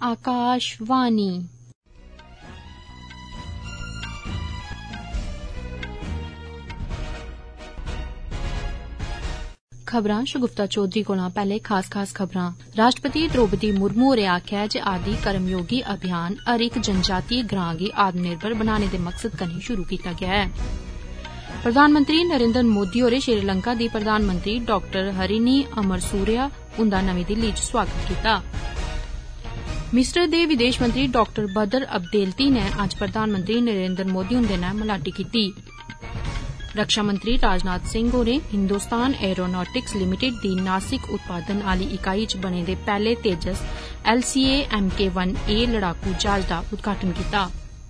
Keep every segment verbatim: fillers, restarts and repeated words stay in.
आकाशवाणी। खबरां शगुफ्ता चौधरी कोला पैहले खास खास खबरां। राष्ट्रपति द्रौपदी मुर्मू होरें आखेआ जे आदि कर्मयोगी अभियान हर इक जनजातीय ग्रां गी आत्मनिर्भर बनाने दे मकसद कन्नै शुरू कीता गेआ ऐ। प्रधानमंत्री नरेंद्र मोदी होरें श्रीलंका दी प्रधानमंत्री डॉक्टर हरिनी अमरसूरिया हुंदा नमीं दिल्ली च स्वागत कीता। मिस्र दे विदेश मंत्री डॉक्टर बदर अब्देलती ने अज्ज प्रधानमंत्री नरेंद्र मोदी हुंदे नै मलाटी कीती। रक्षा मंत्री राजनाथ सिंह होरें हिंदुस्तान एरोनॉटिक्स लिमिटेड दी नासिक उत्पादन आली इकाई च बने दे पैहले Tejas L C A M K one A लड़ाकू जहाज दा उद्घाटन कीता।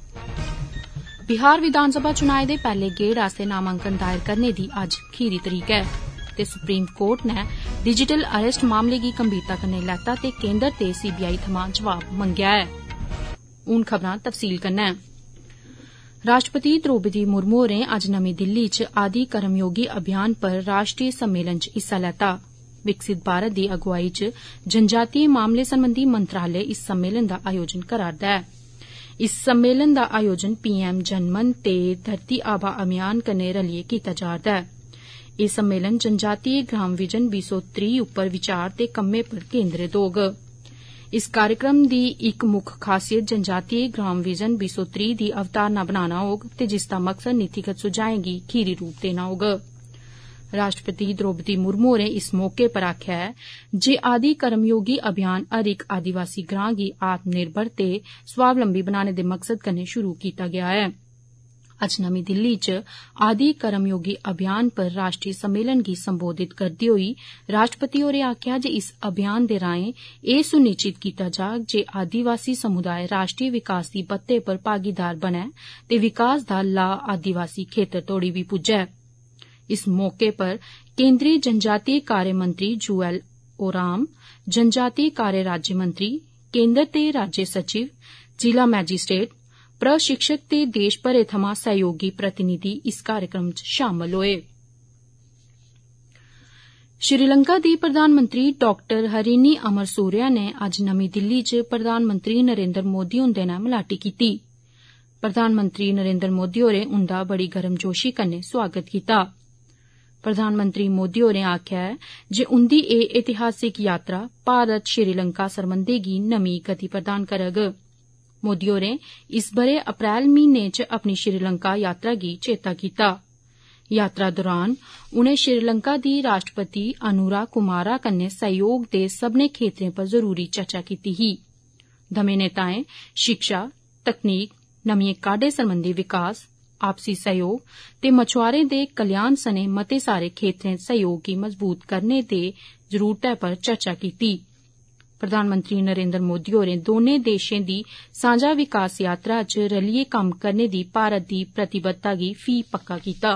बिहार विधानसभा चुनाएं दे पैहले गेड़ आस्तै नामांकन दायर करने दी अज्ज खीरी तरीक ऐ ते सुप्रीम कोर्ट ने डिजिटल अरेस्ट मामले गी गंभीरता कन्नै लैता ते केंद्र ते सी बी आई थमां जवाब मंगेआ ऐ। हुन खबरां तफसील कन्नै। राष्ट्रपति द्रौपदी मुर्मू होरें अज्ज नमीं दिल्ली च आदि कर्मयोगी अभियान पर राष्ट्रीय सम्मेलन च हिस्सा लैता। विकसित भारत दी अगुवाई च जनजातीय मामले सरबंधी मंत्रालय इस सम्मेलन दा आयोजन करा'रदा ऐ। इस सम्मेलन दा आयोजन पी एम जनमन ते धरती आबा अभियान कन्नै रलियै कीता जा'रदा ऐ। एह सम्मेलन जनजातीय ग्राम विजन बीह् सौ त्रीह् उप्पर विचार ते कम्में पर केंद्रित होग। इस कार्यक्रम दी इक मुक्ख खासियत जनजातीय ग्राम विजन बीह् सौ त्रीह् दी अवधारणा बनाना होग ते जिसदा मकसद नीतिगत सुझाएं गी खीरी रूप देना होग। राष्ट्रपति द्रौपदी मुर्मू होरें इस मौके पर आखेआ ऐ जे आदि कर्मयोगी अभियान हर इक आदिवासी ग्रां गी आत्मनिर्भर ते स्वावलंबी बनाने दे मकसद कन्नै शुरू कीता गेआ ऐ। अज्ज नमीं दिल्ली च आदि कर्मयोगी अभियान पर राष्ट्रीय सम्मेलन गी संबोधित करदे होई राष्ट्रपति होरें आखेआ जे इस अभियान दे राएं एह सुनिश्चित कीता जाग जे आदिवासी समुदाय राष्ट्रीय विकास दी बत्तै पर भागीदार बनै ते विकास दा लाह् आदिवासी खेतर तोड़ी बी पुज्जै। इस मौके पर केंद्रीय जनजातीय कार्य मंत्री जुएल ओराम, जनजातीय कार्य राज्य मंत्री, केंद्र ते राज्य सचिव, जिला मैजिस्ट्रेट, प्रशिक्षक ते देश भरै थमां सहयोगी प्रतिनिधि इस कार्यक्रम च शामल होए। श्रीलंका दी प्रधानमंत्री डॉक्टर हरिनी अमरसूरिया ने अज्ज नमीं दिल्ली च प्रधानमंत्री नरेंद्र मोदी हुंदे नै मलाटी कीती। प्रधानमंत्री नरेंद्र मोदी होरें उंदा बड़ी गर्मजोशी कन्नै स्वागत कीता। प्रधानमंत्री मोदी होरें आखेआ ऐ जे उंदी एह ऐतिहासिक यात्रा भारत श्रीलंका सरबंधें गी नमीं गति प्रदान करग। मोदी होरें इस बरे अप्रैल म्हीने च अपनी श्रीलंका यात्रा गी चेता कीता। यात्रा दौरान उनें श्रीलंका दी राष्ट्रपति अनुरा कुमारा कन्नै सहयोग दे सब्बनें खेत्तरें पर जरूरी चर्चा कीती ही। दमें नेताएं शिक्षा, तकनीक, नमियें काह्डें सरबंधी विकास, आपसी सहयोग ते मछुआरें दे कल्याण सने मते सारे खेत्तरें सहयोग गी मजबूत करने दे जरूरतै पर चर्चा कीती। प्रधानमंत्री नरेंद्र मोदी होरें दौनें देशें दी सांझा विकास यात्रा च रलियै कम्म करने दी भारत दी प्रतिबद्धता गी फ्ही पक्का कीता।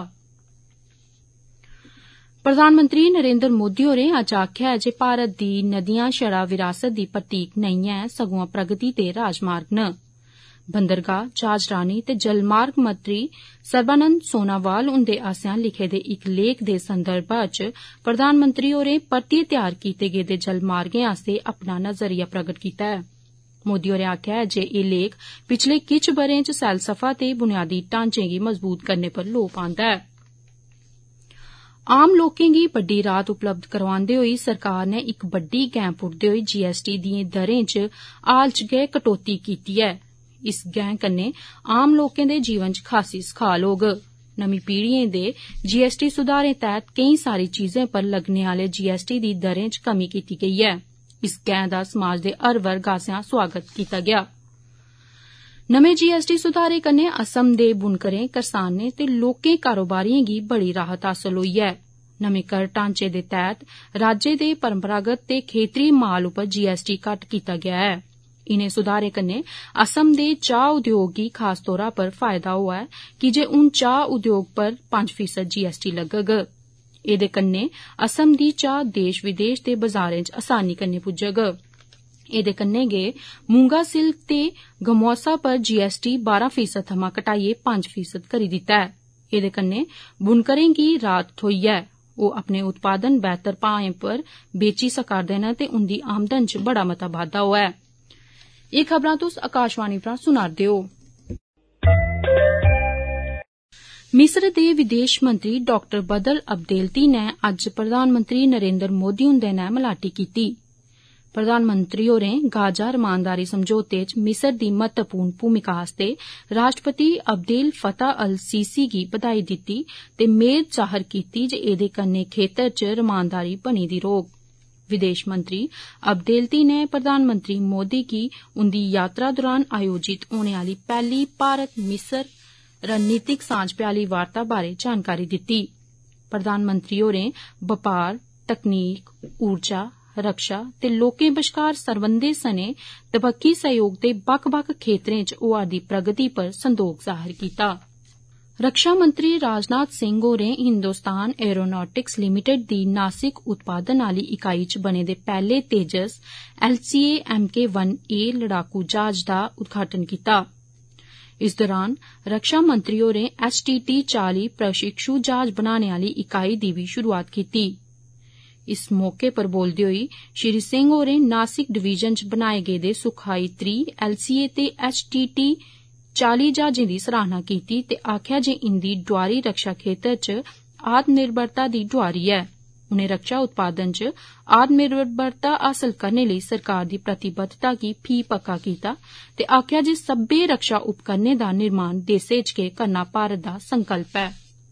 प्रधानमंत्री नरेंद्र मोदी होरें अज्ज आखेआ जे भारत दी नदियां छड़ा विरासत दी प्रतीक नेईं ऐ सगुआं प्रगति दे राजमार्ग न। बंदरगाह, जहाजरानी ते जलमार्ग मंत्री सर्बानंद सोनावाल हुंदे आसेआ लिखे दे इक लेख दे संदर्भ च प्रधानमंत्री होरें परतियै तैयार कीते गेदे जलमार्गें आस्तै अपना नजरिया प्रगट कीता ऐ। मोदी होरें आखेआ जे एह लेख पिछले किश ब'रें च सैलसफा ते बुनियादी ढांचे गी मजबूत करने पर लोऽ पांदा ऐ। आम लोकें गी बड्डी राहत उपलब्ध करोआंदे होई सरकार ने इक बड्डी गैंह पुट्टदे होई जी एस टी दिएं दरें च हाल च गै कटौती कीती ऐ। इस गैंह कन्नै आम लोकें दे जीवन च खासी सखाल होग। नमीं पीढ़िएं दे जी एस टी सुधारें तैह्त केईं सारी चीजें पर लग्गने आले जी एस टी दी दरें च कमी कीती गेई ऐ। इस गैंह दा समाज दे हर वर्ग आसेआ स्वागत कीता गेआ। नमें जी एस टी सुधारें कन्नै असम दे बुनकरें, करसानें ते लोकें कारोबारिएं गी बड़ी राहत हासल होई ऐ। नमें कर ढांचे दे तैह्त राज्य दे परंपरागत ते खेतरी माल उप्पर जी एस टी घट्ट कीता गेआ ऐ। इनें सुधारें कन्नै असम दे चाह् उद्योग गी खास तौरा पर फायदा होआ ऐ की जे हून चाह् उद्योग पर पंज फीसद जी एस टी लग्गग। एह्दे कन्नै असम दी चाह् देश विदेश दे बजारें च आसानी कन्नै पुज्जग। एह्दे कन्नै गै मूंगा सिल्क ते गमौसा पर जी एस टी बारां फीसद थमां घटाइयै पंज फीसद करी दित्ता ऐ। एह्दे कन्नै बुनकरें गी राहत थ्होई ऐ। ओह् अपने उत्पादन बेहतर भाएं पर बेची सका'रदे न ते उंदी आमदन च बड़ा मता बाद्दा होआ ऐ। एह खबरां तुस आकाशवाणी परा सुना'रदे ओ। मिस्र दे विदेश मंत्री डॉक्टर बदर अब्देल्ती नै अज्ज प्रधानमंत्री नरेंद्र मोदी हुंदे नै मलाटी कीती। प्रधानमंत्री होरें गाजा रमानदारी समझौते च मिस्र दी महत्वपूर्ण भूमिका आस्तै राष्ट्रपति अब्देल फताह अल सीसी गी बधाई दित्ती ते मेद जाहिर कीती जे एह्दे कन्नै खेतर च रमानदारी बनी दी रौह्ग। विदेश मंत्री अब्देल्ती ने प्रधानमंत्री मोदी गी उंदी यात्रा दौरान आयोजित होने आली पैहली भारत मिस्र रणनीतिक सांझ भ्याली वार्ता बारै जानकारी दित्ती। प्रधानमंत्री होरें बपार, तकनीक, ऊर्जा, रक्षा ते लोकें बश्कार सरबंधें सने दबक्खी सहयोग दे बक्ख बक्ख खेतरें च होआ'रदी प्रगति पर संदोख जाहिर कीता। रक्षा मंत्री राजनाथ सिंह होरें हिंदुस्तान एरोनॉटिक्स लिमिटेड दी नासिक उत्पादन आली इकाई च बने दे पैहले Tejas LCA MK one A लड़ाकू जहाज दा उद्घाटन कीता। इस दौरान रक्षा मंत्री होरें एचटीटी चाली प्रशिक्षु जहाज बनाने आली इकाई दी बी शुरुआत कीती। इस मौके पर बोलदे होई श्री सिंह होरें नासिक डिवीजन च बनाए गेदे सुखाई त्री एलसीए ते एचटीटी चाली जहाजें दी सराहना कीती ते आखेआ जे इंदी डोआरी रक्षा खेतर च आत्मनिर्भरता दी डोआरी ऐ। उनें रक्षा उत्पादन च आत्मनिर्भरता हासल करने लेई सरकार दी प्रतिबद्धता गी फ्ही पक्का कीता ते आखेआ जे सब्बै रक्षा उपकरणें दा निर्माण देसै च गै करना भारत दा संकल्प ऐ।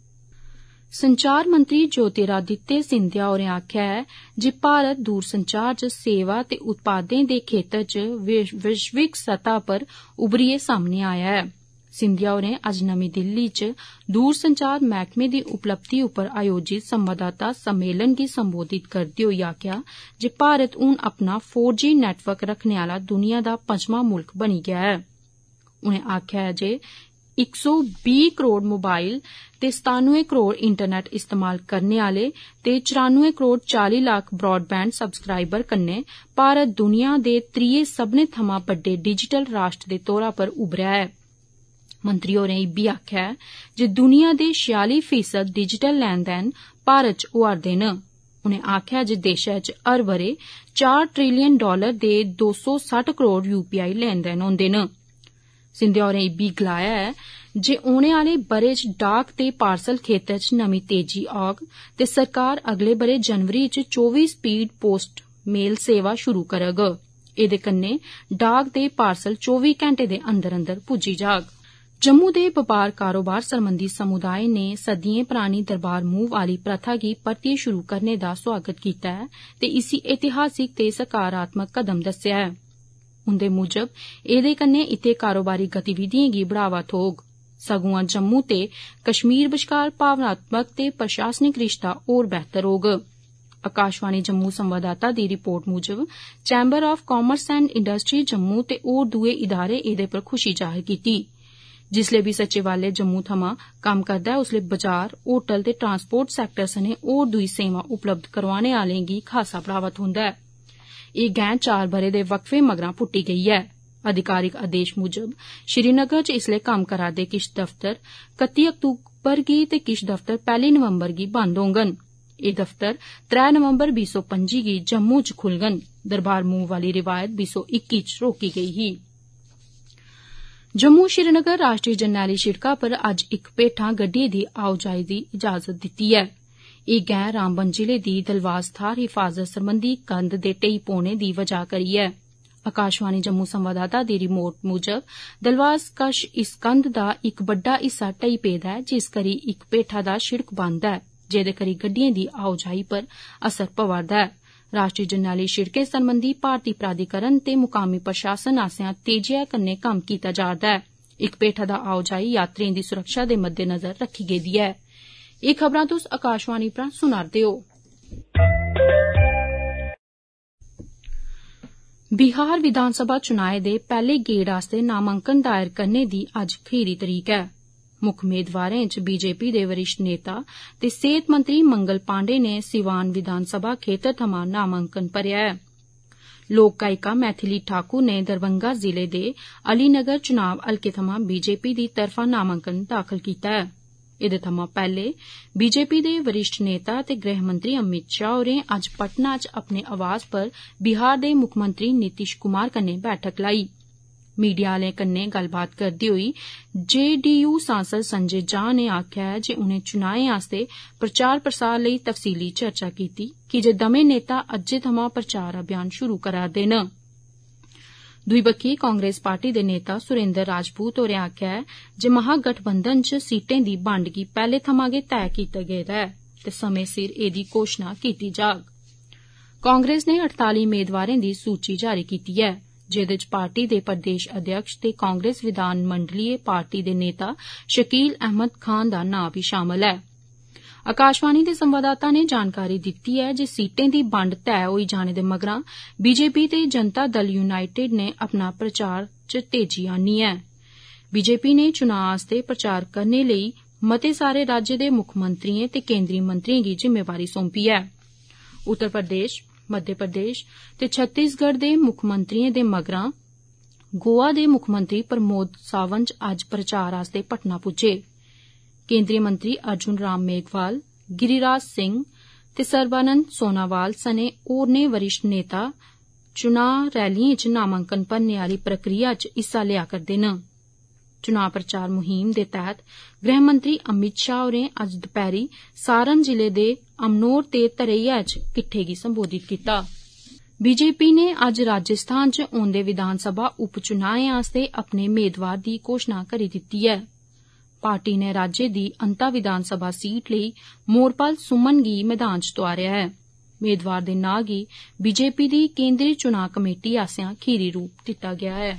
संचार मंत्री ज्योतिरादित्य सिंधिया होरें आखेआ ऐ जे भारत दूरसंचार च सेवा ते उत्पादें दे खेतर च वैश्विक सतह पर उभरियै सामने आया ऐ। सिंधिया होरें अज्ज नमीं दिल्ली च दूरसंचार मैह्कमे दी उपलब्धि उप्पर आयोजित संवाददाता सम्मेलन गी संबोधित करदे होई आखेआ जे भारत हून अपना फोर जी नेटवर्क रखने आला दुनिया दा पंजमा मुल्ख बनी गेआ ऐ। उनें आखेआ जे इक सौ बीह् करोड़ मोबाइल ते सतानवे करोड़ इंटरनेट इस्तेमाल करने आले ते चरानवे करोड़ चाली लाख ब्राडबैंड सबसक्राइबर कन्नै भारत दुनिया दे त्रिये सब्बने थमां बड्डे डिजिटल राष्ट्र दे तौरा पर उभरेआ ऐ। मंत्री होरें इब्बी आखेआ जे दुनिया दे छियाली फीसद डिजिटल लैन देन भारत च होआ'रदे न। उनें आखेआ जे देशै च हर बरे चार ट्रिलियन डॉलर दे दो सौ सट्ठ करोड़ यूपीआई लैन देन होंदे न। सिंधिया होरें इब्बी गलाया ऐ जे औने आले ब'रे च डाक ते पार्सल खेतर च नमीं तेजी औग ते सरकार अगले ब'रे जनवरी च चौबी स्पीड पोस्ट मेल सेवा शुरू करग। एह्दे कन्नै डाक ते पार्सल चौबी घैंटे दे अंदर अंदर पुज्जी जाग। जम्मू दे बपार कारोबार सरबंधी समुदाय ने सदियें परानी दरबार मूव आली प्रथा गी परतियै शुरू करने दा स्वागत कीता ऐ ते इसी ऐतिहासिक ते सकारात्मक कदम दस्सेआ ऐ। उंदे मूजब एह्दे कन्नै इत्थै कारोबारी गतिविधियें गी बढ़ावा थ्होग, सगुआं जम्मू ते कश्मीर बश्कार भावनात्मक ते प्रशासनिक रिश्ता होर बेहतर होग। आकाशवाणी जम्मू संवाददाता दी रिपोर्ट मूजब chamber of commerce and industry Jammu ते होर दुए इदारे एह्दे पर खुशी जाहिर कीती। जिसलै बी सचिवालय जम्मू थमां कम्म करदा ऐ उसलै बजार, होटल ते ट्रांसपोर्ट सैक्टर सने होर दुई सेवां उपलब्ध करोआने आलें गी खासा बढ़ावा थ्होंदा ऐ। एह् गैं चार ब'रे दे वक्फे मगरा पुट्टी गेई ऐ। अधिकारिक आदेश मूजब श्रीनगर च इसलै कम्म करा'रदे किश दफ्तर कत्ती अक्तूबर गी ते किश दफ्तर पैह्ली नवंबर गी बंद होंगन। एह् दफ्तर त्रै नवंबर बीह् सौ पंजी गी जम्मू च खुलगन। दरबार मूव आली रिवायत बीह् सौ इक्की च रोकी गेई ही। जम्मू श्रीनगर राष्ट्रीय जरनैली शिड़का पर अज्ज इक भेठा गड्डिए दी आओजाई दी इजाजत दित्ती ऐ। एह् गैं रामबन जिले दी दलवास थाह्र हिफाजत सरबंधी कंध दे ढेई पौने दी वजह करी ऐ। आकाशवाणी जम्मू संवाददाता दी रिपोर्ट मूजब दलवास कश इस कंध दा इक बड्डा हिस्सा ढेई पेदा ऐ, जिस करी इक भेठा दा शिड़क बंद ऐ, जेह्दे करी गड्डिएं दी आओजाई पर असर पवा'रदा ऐ। राष्ट्रीय जरनैली शिड़कें सरबंधी भारती प्राधिकरण ते मुकामी प्रशासन आसेआ तेजिआ कन्नै कम्म कीता जा'रदा ऐ। इक भेठा दा आओजाई यात्रिएं दी सुरक्षा दे मद्देनजर रखी गेदी ऐ। एह् खबरां तुस आकाशवाणी परा सुना'रदे ओ। बिहार विधानसभा चुनाएं दे पैह्ले गेड़ आस्तै नामांकन दायर करने दी अज्ज खीरी तरीक ऐ। मुक्ख मेदवारें च बीजेपी दे वरिष्ठ नेता ते सेहत मंत्री मंगल पांडे ने सिवान विधानसभा खेतर थमां नामांकन भरेआ ऐ। लोक गायिका मैथिली ठाकुर ने दरभंगा जिले दे अलीनगर चुनाव हलके थमां बीजेपी दी तरफा नामांकन दाखल कीता ऐ। एह्दे थमां पैह्ले बीजेपी दे वरिष्ठ नेता ते गृहमंत्री अमित शाह होरें अज्ज पटना च अपने आवास पर बिहार दे मुक्खमंत्री नीतीश कुमार कन्नै बैठक लाई। मीडिया आह्लें कन्नै गल्लबात करदे होई जे डी यू सांसद संजय झा ने आखेआ ऐ जे उनें चुनाएं आस्तै प्रचार प्रसार लेई तफसीली चर्चा कीती की जे दमै नेता अज्जै थमां प्रचार अभियान शुरू करा'रदे न। दुई बक्खी कांग्रेस पार्टी दे नेता सुरेंद्र राजपूत होरें आखेआ ऐ जे महागठबंधन च सीटें दी बंड गी पैहले थमां गै तैऽ कीता गेदा ऐ ते समें सिर एह्दी घोषणा कीती जाग। कांग्रेस ने अड़ताली मेदवारें दी सूची जारी कीती ऐ जेह्दे च पार्टी दे प्रदेश अध्यक्ष ते कांग्रेस विधानमंडलीय पार्टी दे नेता शकील अहमद खान दा नां बी शामल ऐ। आकाशवाणी दे संवाददाता ने जानकारी दित्ती ऐ जे सीटें दी बंड तैऽ होई जाने दे मगरा बीजेपी ते जनता दल यूनाइटेड ने अपना प्रचार च तेजी आन्नी ऐ। बीजेपी ने चुनां आस्तै प्रचार करने लेई मते सारे राज्य दे मुक्खमंत्रियें ते केंद्री मंत्रियें गी जिम्मेवारी सौंपी ऐ। उत्तर प्रदेश, मध्य प्रदेश ते छत्तीसगढ़ दे मुक्खमंत्रियें दे मगरा गोआ दे मुक्खमंत्री प्रमोद सावंत अज्ज प्रचार आस्तै पटना पुज्जे। केंद्रीय मंत्री अर्जुन राम मेघवाल, गिरिराज सिंह ते सर्बानंद सोनावाल सने होरनें वरिष्ठ नेता चुनां रैलियें च नामांकन भरने आली प्रक्रिया च हिस्सा लेआ करदे न। चुनां प्रचार मुहिम दे तैह्त गृहमंत्री अमित शाह होरें अज्ज दपैह्री सारण जिले दे अमनोर ते तरैया च किट्ठे गी संबोधित कीता। बीजेपी ने अज्ज राजस्थान च औंदे विधानसभा उपचुनाएं आस्तै अपने मेदवार दी घोषणा करी दित्ती ऐ। पार्टी ने राज्य दी अंता विधानसभा सीट लेई मोरपाल सुमन गी मैदान च तोआरेआ ऐ। मेदवार दे नां गी बीजेपी दी केंद्री चुनां कमेटी आसेआ खीरी रूप दित्ता गेआ ऐ।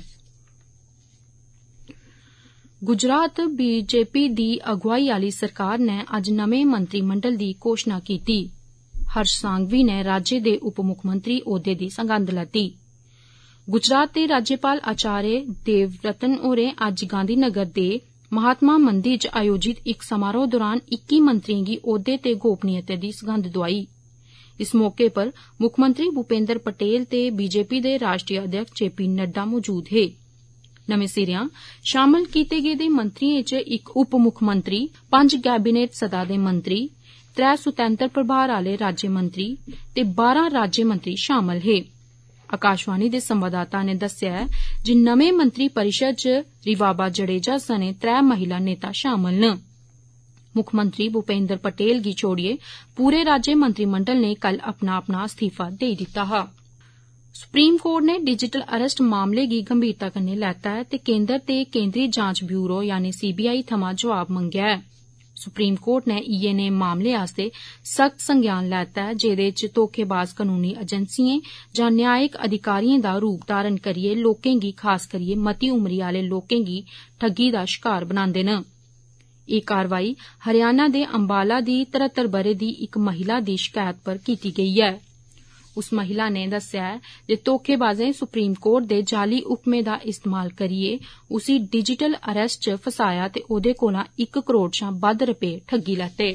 गुजरात बीजेपी दी अगुवाई आली सरकार ने अज्ज नमें मंत्रिमंडल दी घोषणा कीती। हर्ष सांघवी ने राज्य दे उप मुक्खमंत्री ओह्दे दी सगंध लैती। गुजरात दे राज्यपाल आचार्य देवव्रतन होरें अज्ज गांधीनगर दे महात्मा मंदिर च आयोजित इक समारोह दौरान इक्की मंत्रियें गी ओह्दे ते गोपनीयता दी सगंध दोआई। इस मौके पर मुक्खमंत्री भूपेंद्र पटेल ते बीजेपी दे राष्ट्रीय अध्यक्ष जे पी नड्डा मौजूद हे। नमें सिरेआ शामल कीते गेदे मंत्रियें च इक उप मुक्खमंत्री, पंज कैबिनेट सतह दे मंत्री, त्रै सुतैंतर प्रभार आले राज्यमंत्री ते बारां राज्यमंत्री शामल हे। आकाशवाणी दे संवाददाता ने दस्सेआ ऐ जे नमें मंत्री परिषद च रिवाबा जडेजा सने त्रै महिला नेता शामल न। मुक्खमंत्री भूपेंद्र पटेल गी छोड़ियै पूरे राज्य मंत्रिमंडल ने कल अपना अपना इस्तीफा देई दित्ता हा। सुप्रीम कोर्ट ने डिजिटल अरेस्ट मामले गी गंभीरता कन्नै लैता ऐ ते केंद्र ते केंद्री जांच ब्यूरो यानी सीबीआई थमां जवाब मंगेआ ऐ। सुप्रीम कोर्ट ने इयै नेह् मामले आस्तै सख्त संज्ञान लैता ऐ जेह्दे च धोखेबाज कनूनी एजेंसिएं जां न्यायिक अधिकारिएं दा रूप धारण करियै लोकें गी खास करियै मती उमरी आले लोकें गी ठगी दा शिकार बनांदे न। एह् कारवाई हरियाणा दे अंबाला दी तरहत्तर ब'रे दी इक महिला दी शकैत पर कीती गेई ऐ। उस महिला ने दस्सेआ ऐ जे धोखेबाजें सुप्रीम कोर्ट दे जाली हुक्में दा इस्तेमाल करियै उसी डिजिटल अरेस्ट च फसाया ते ओह्दे कोला इक करोड़ शां बद्द रपे ठग्गी लैते।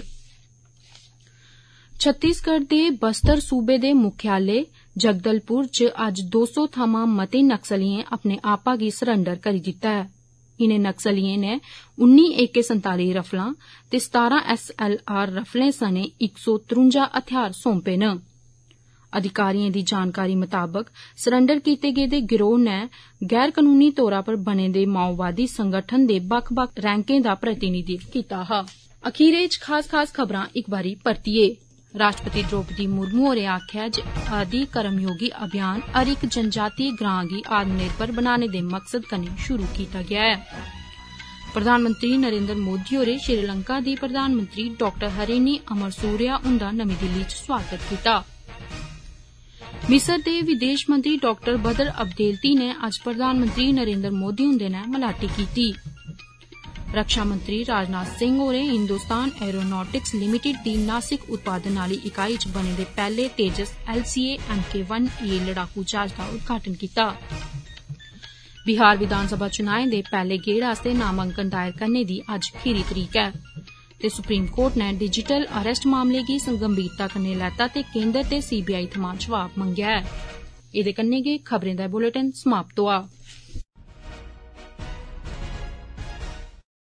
छत्तीसगढ़ दे बस्तर सूबे दे मुख्यालय जगदलपुर च अज्ज दो सौ थमां मते नक्सलिएं अपने आपा गी सरैंडर करी दित्ता ऐ। इनें नक्सलिएं ने उन्नी ए के संताली रफलां ते सतारां एस एल आर रफलें सने इक सौ त्रुंजा हथियार सौंपे न। अधिकारिएं दी जानकारी मताबक सरैंडर कीते गेदे गिरोह ने गैर कनूनी तौरा पर बने दे माओवादी संगठन दे बक्ख बक्ख रैंकें दा प्रतिनिधित्व कीता हा। अखीरै च खास खास खबरां इक बारी परतियै। राष्ट्रपति द्रौपदी मुर्मू होरें आखेआ जे आदि कर्मयोगी अभियान हर इक जनजातीय ग्रां गी आत्मनिर्भर बनाने दे मकसद कन्नै शुरू कीता गेआ ऐ। प्रधानमंत्री नरेंद्र मोदी होरें श्रीलंका दी प्रधानमंत्री डाक्टर हरेनी अमरसूरिया हुंदा नमीं दिल्ली च स्वागत कीता। मिस्र दे विदेश मंत्री डाक्टर बदर अब्देल्ती ने अज्ज प्रधानमंत्री नरेंद्र मोदी हुंदे नै मलाटी कीती। रक्षा मंत्री राजनाथ सिंह होरें हिंदुस्तान एरोनॉटिक्स लिमिटेड दी नासिक उत्पादन आली इकाई च बने दे पैह्ले Tejas L C A M K one A लड़ाकू जहाज दा उद्घाटन कीता। बिहार विधानसभा चुनाएं दे पैह्ले गेड़ आस्तै नामांकन दायर करने दी अज्ज खीरी तरीक ऐ ते सुप्रीम कोर्ट ने डिजिटल अरेस्ट मामले गी गंभीरता कन्नै लैता ते केंद्र ते सीबीआई थमां जवाब मंगेआ ऐ। एह्दे कन्नै गै खबरें दा बुलेटिन समाप्त होआ।